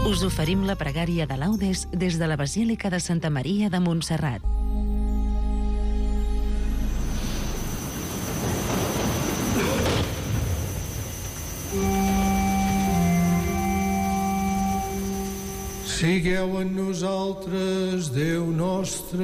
Us oferim la pregària de laudes des de la Basílica de Santa Maria de Montserrat. Sigueu en nosaltres, Déu nostre.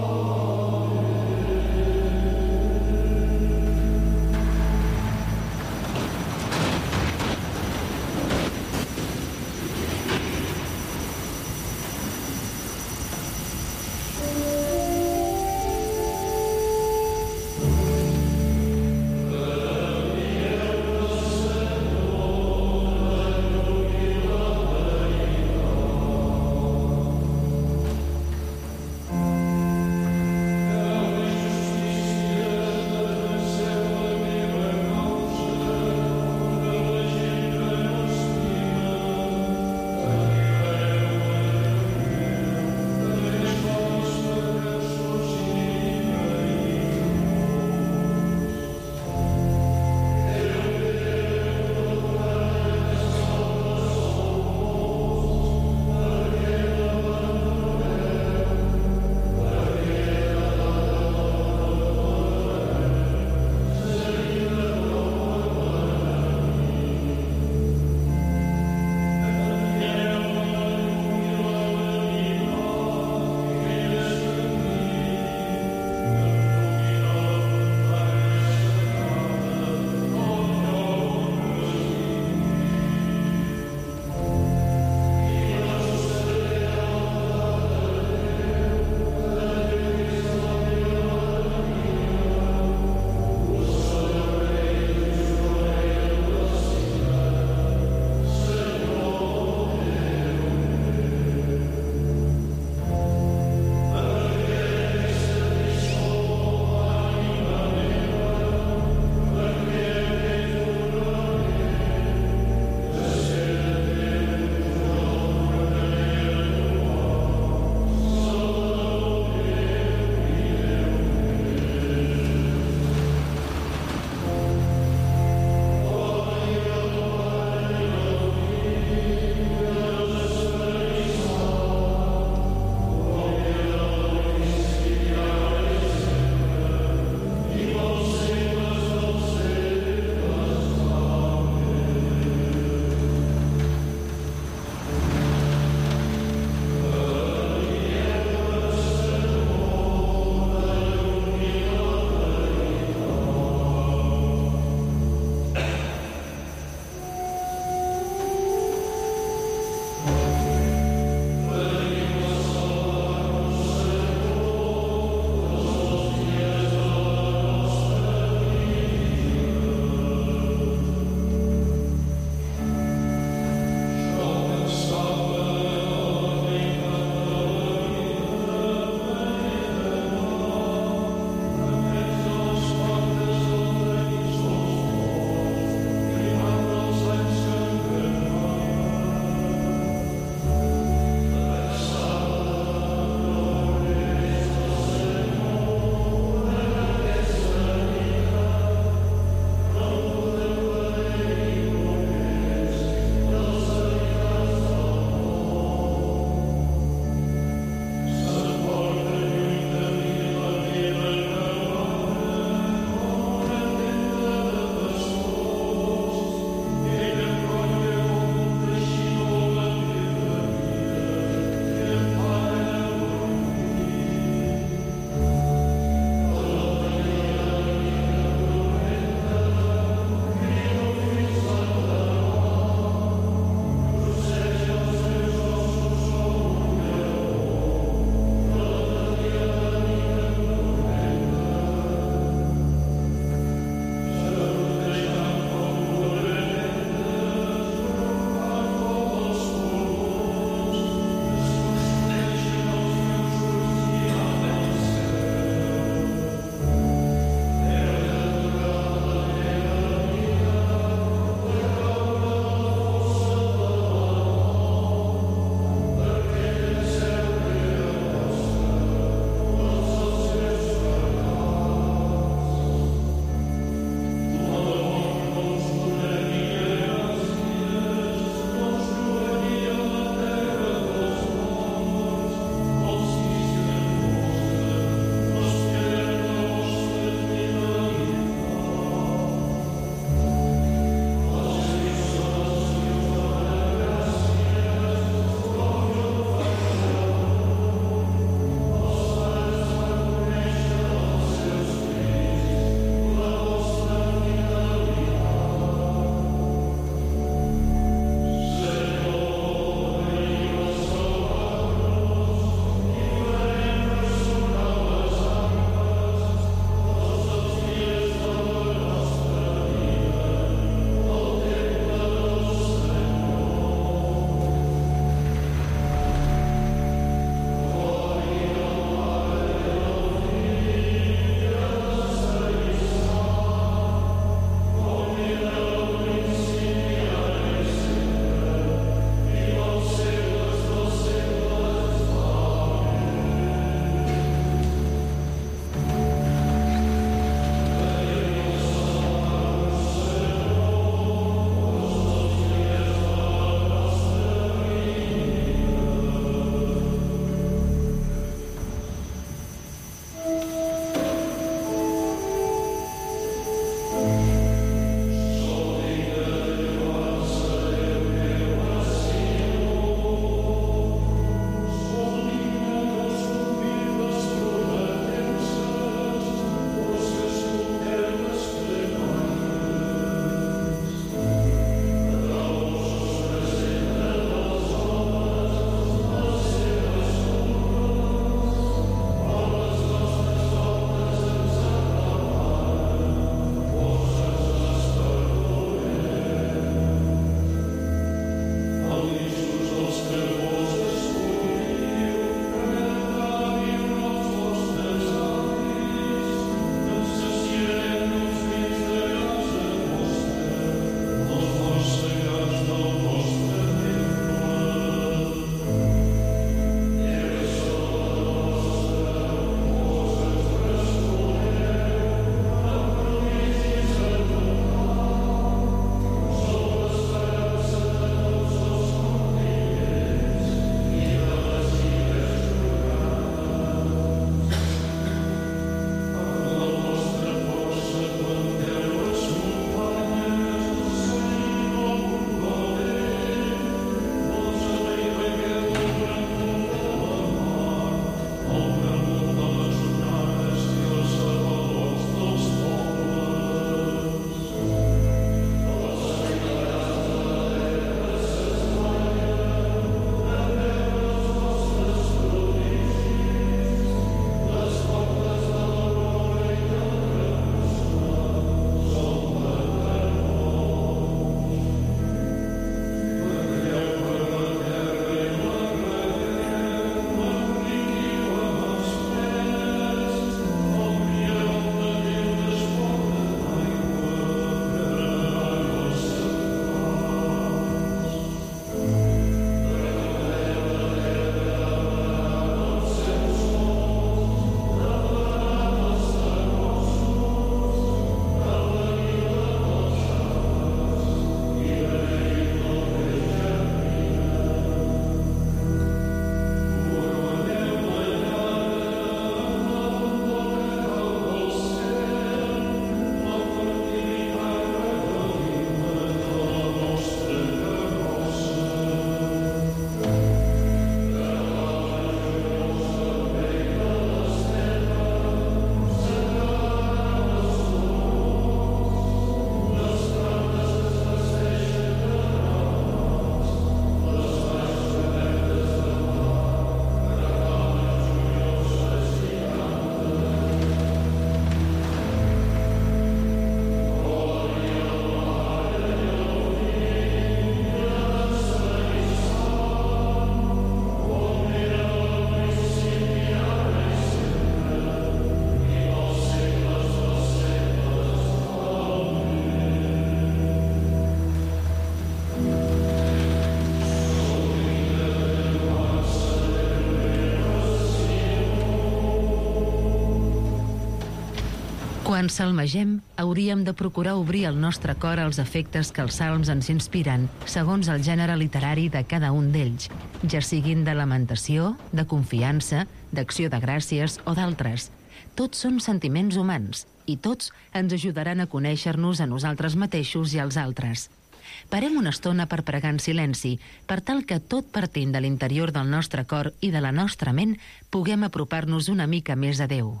Quan salmegem, hauríem de procurar obrir el nostre cor als efectes que els salms ens inspiren, segons el gènere literari de cada un d'ells, ja siguin de lamentació, de confiança, d'acció de gràcies o d'altres. Tots són sentiments humans i tots ens ajudaran a conèixer-nos a nosaltres mateixos i als altres. Parem una estona per pregar en silenci, per tal que tot partint de l'interior del nostre cor i de la nostra ment puguem apropar-nos una mica més a Déu.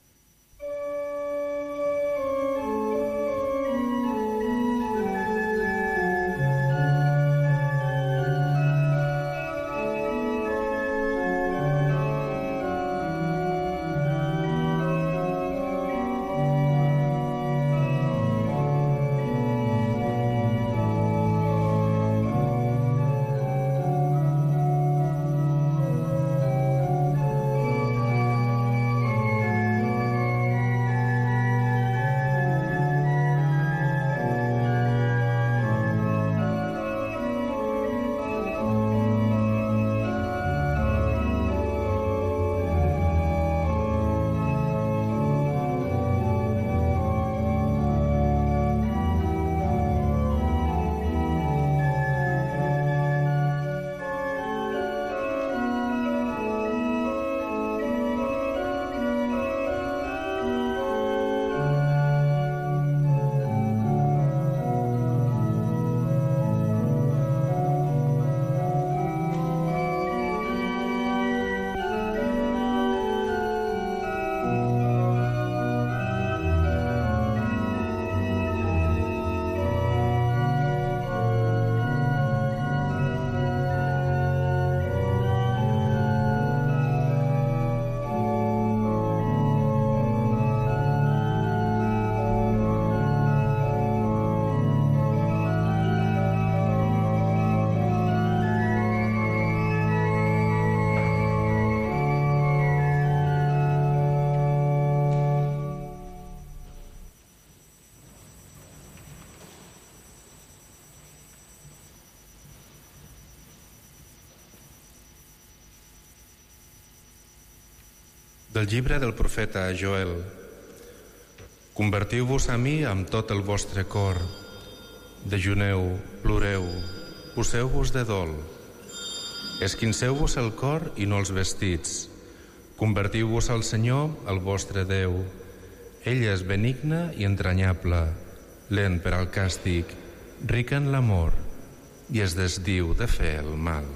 Del llibre del profeta Joel. Convertiu-vos a mi amb tot el vostre cor. Dejuneu, ploreu, poseu-vos de dol. Esquinceu-vos el cor i no els vestits. Convertiu-vos al Senyor, el vostre Déu. Ell és benigne i entranyable, lent per al càstig, ric en l'amor i es desdiu de fer el mal.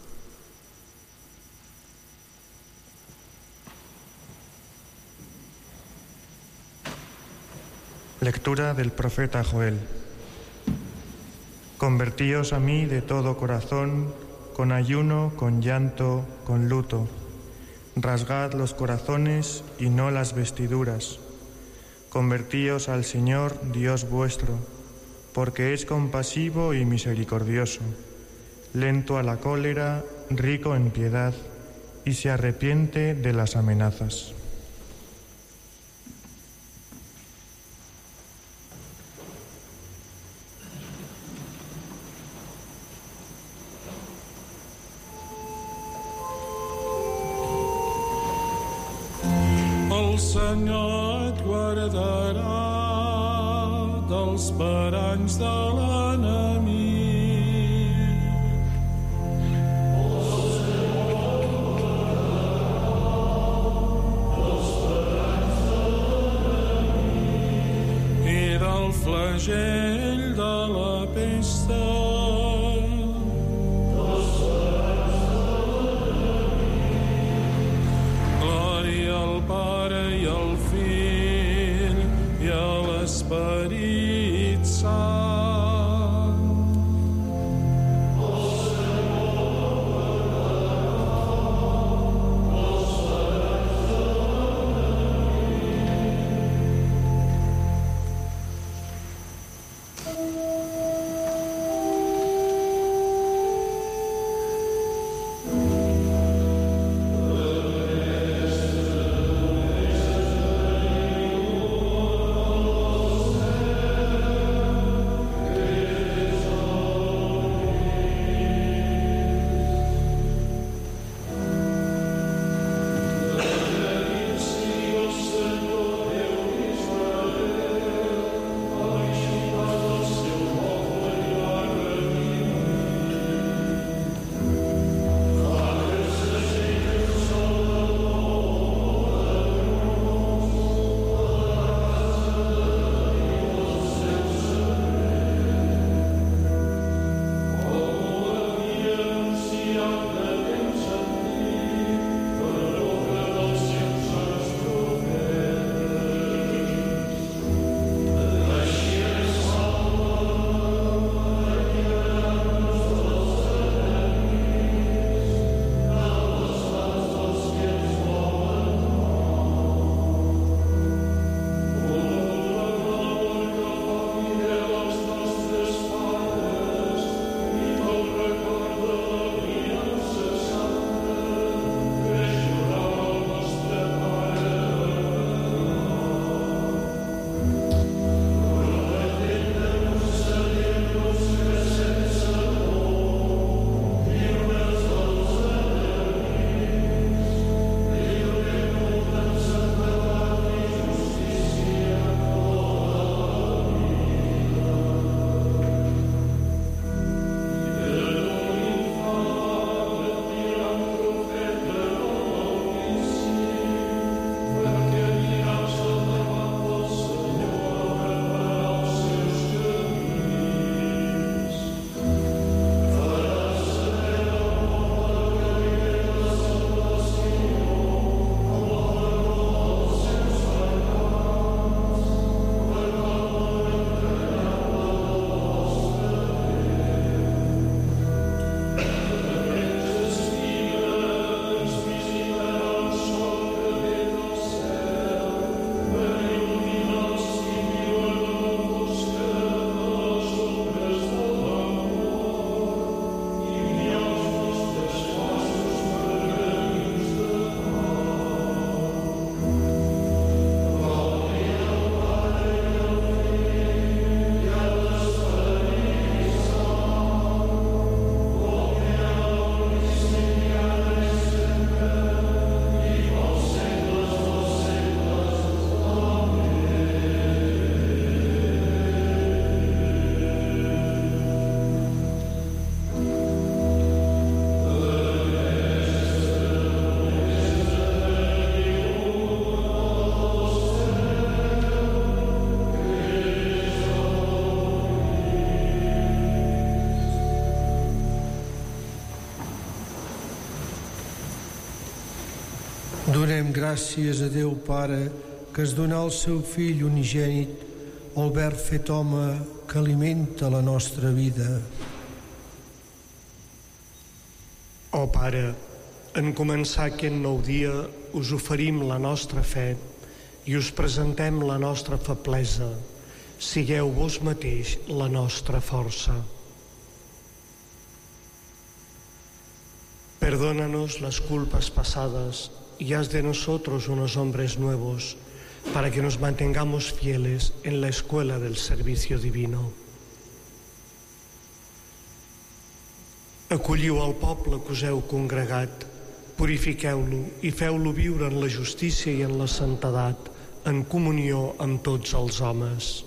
Lectura del profeta Joel. Convertíos a mí de todo corazón, con ayuno, con llanto, con luto. Rasgad los corazones y no las vestiduras. Convertíos al Señor, Dios vuestro, porque es compasivo y misericordioso, lento a la cólera, rico en piedad, y se arrepiente de las amenazas. El Senyor et guardarà dels paranys de l'enemic. El Senyor et guardarà dels paranys de l'enemic i del flagell de la pesta. Esperit Sant. El Senyor guardarà els paranys de Donem gràcies a Déu Pare, que es donà el seu Fill unigènit, el Verb fet home, que alimenta la nostra vida. Ó Pare, en començar aquest nou dia us oferim la nostra fe i us presentem la nostra feblesa. Sigueu vos mateix la nostra força. Perdónanos las culpas pasadas y haz de nosotros unos hombres nuevos, para que nos mantengamos fieles en la escuela del servicio divino. Acolliu el poble que us heu congregat, purifiqueu-lo i feu-lo viure en la justícia i en la santedat, en comunió amb tots els homes.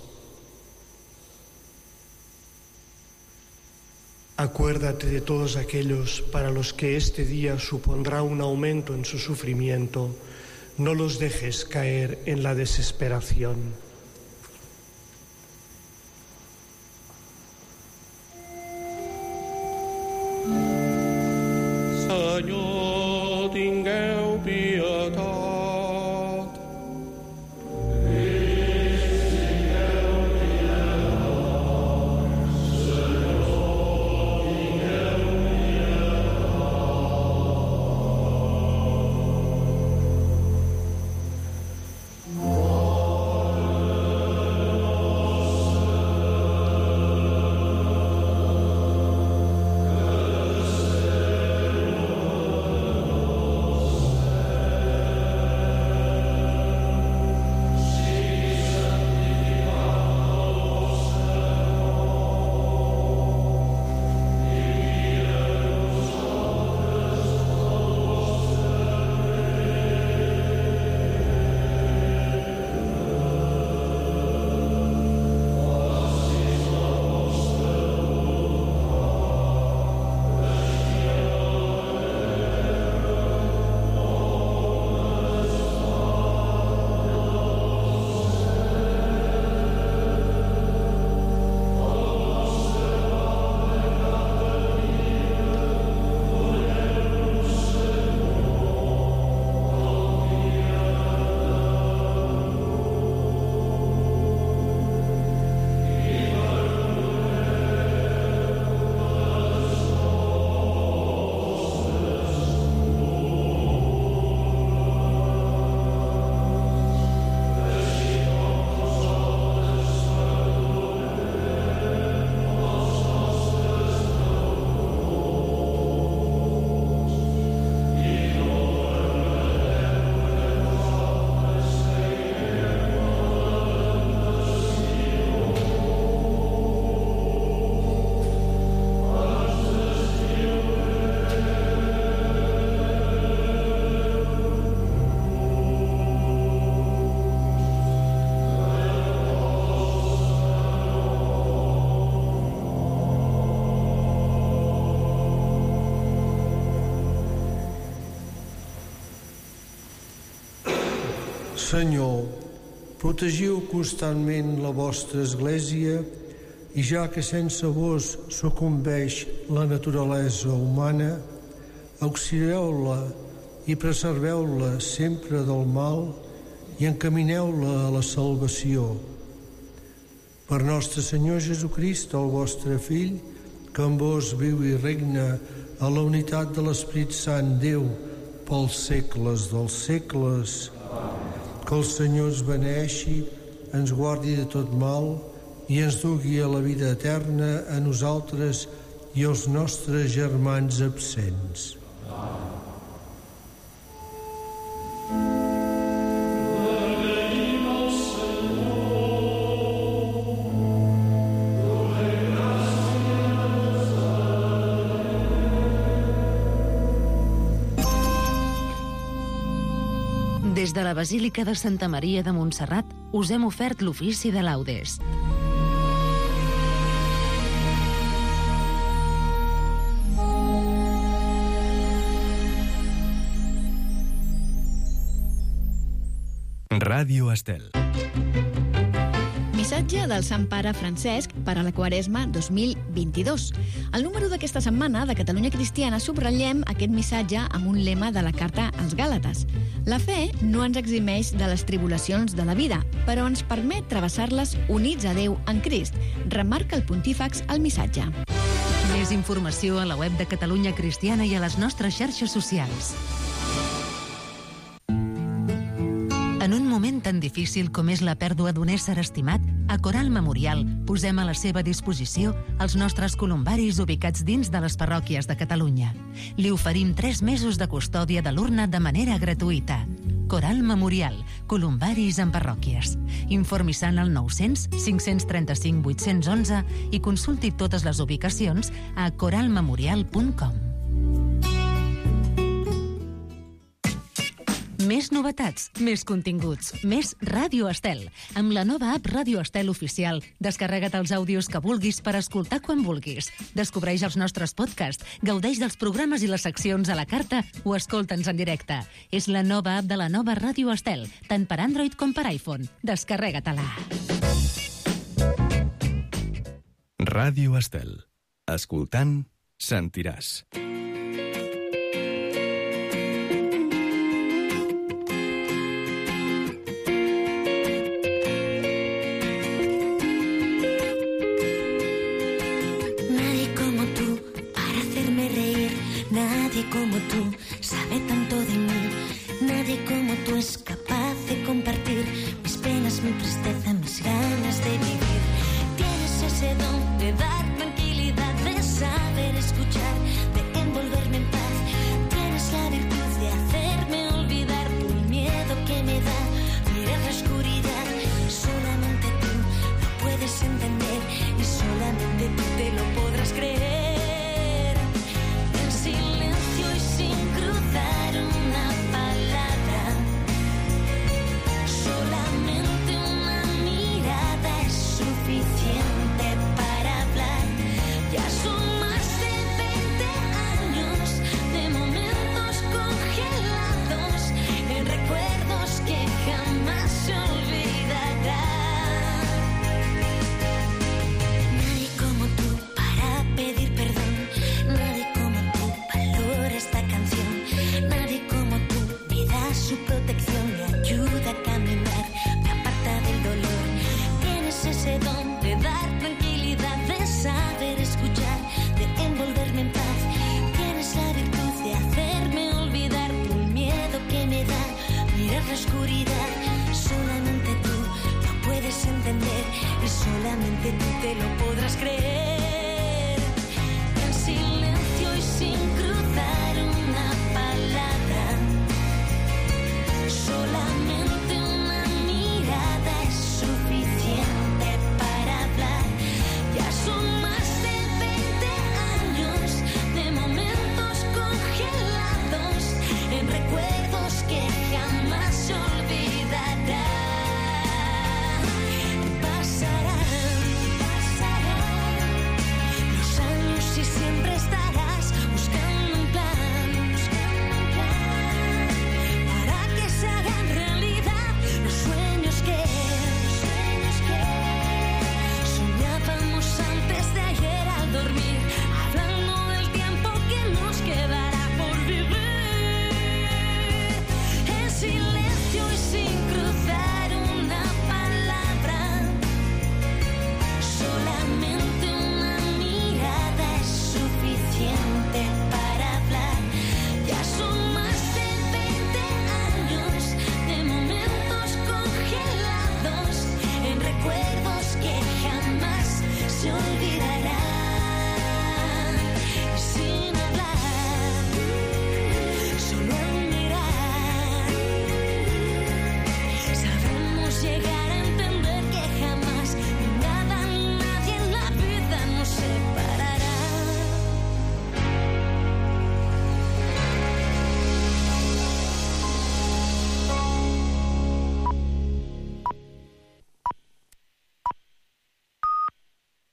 Acuérdate de todos aquellos para los que este día supondrá un aumento en su sufrimiento. No los dejes caer en la desesperación. Senyor, tingueu pietat. Senyor, protegiu constantment la vostra Església i ja que sense vos sucumbeix la naturalesa humana, auxilieu-la i preserveu-la sempre del mal i encamineu-la a la salvació. Per nostre Senyor Jesucrist, el vostre Fill, que amb vos viu i regna a la unitat de l'Espírit Sant Déu pels segles dels segles. Que el Senyor ens beneixi, ens guardi de tot mal i ens dugui a la vida eterna a nosaltres i als nostres germans absents. Des de la Basílica de Santa Maria de Montserrat us hem ofert l'ofici de laudes. Ràdio Estel. Missa missatge del Sant Pare Francesc per a la Quaresma 2022. Al número d'aquesta setmana de Catalunya Cristiana subratllem aquest missatge amb un lema de la carta als Gàlates. La fe no ens eximeix de les tribulacions de la vida, però ens permet travessar-les units a Déu en Crist. Remarca el pontífex al missatge. Més informació a la web de Catalunya Cristiana i a les nostres xarxes socials. En un moment tan difícil com és la pèrdua d'un ésser estimat, a Coral Memorial posem a la seva disposició els nostres columbaris ubicats dins de les parròquies de Catalunya. Li oferim 3 mesos de custòdia de l'urna de manera gratuïta. Coral Memorial, columbaris en parròquies. Informi-se al 900 535 811 i consulti totes les ubicacions a coralmemorial.com. Més novetats, més continguts, més Ràdio Estel. Amb la nova app Ràdio Estel Oficial, descarrega't els àudios que vulguis per escoltar quan vulguis. Descobreix els nostres podcasts, gaudeix dels programes i les seccions a la carta o escolta'ns en directe. És la nova app de la nova Ràdio Estel, tant per Android com per iPhone. Descarrega-te-la. Ràdio Estel. Escoltant, sentiràs. Nadie como tú sabe tanto de mí. Nadie como tú es capaz de compartir mis penas, mi tristeza, mis ganas de vivir. Tienes ese don de dar tranquilidad, de saber escuchar, de envolverme en paz. Tienes la virtud de hacerme olvidar por el miedo que me da mirar la oscuridad. Solamente tú lo puedes entender y solamente tú te lo podrás creer. Silencio y sin cruzar una palabra, solamente una mirada es suficiente para hablar. Ya son más de 20 años de momentos congelados en recuerdos que jamás se olvidarán. Nadie como tú para pedir perdón, nadie esta canción, nadie como tú me da su protección, me ayuda a caminar, me aparta del dolor. Tienes ese don de dar tranquilidad, de saber escuchar, de envolverme en paz. Tienes la virtud de hacerme olvidar el miedo que me da mirar la oscuridad. Solamente tú lo puedes entender y solamente tú te lo podrás creer.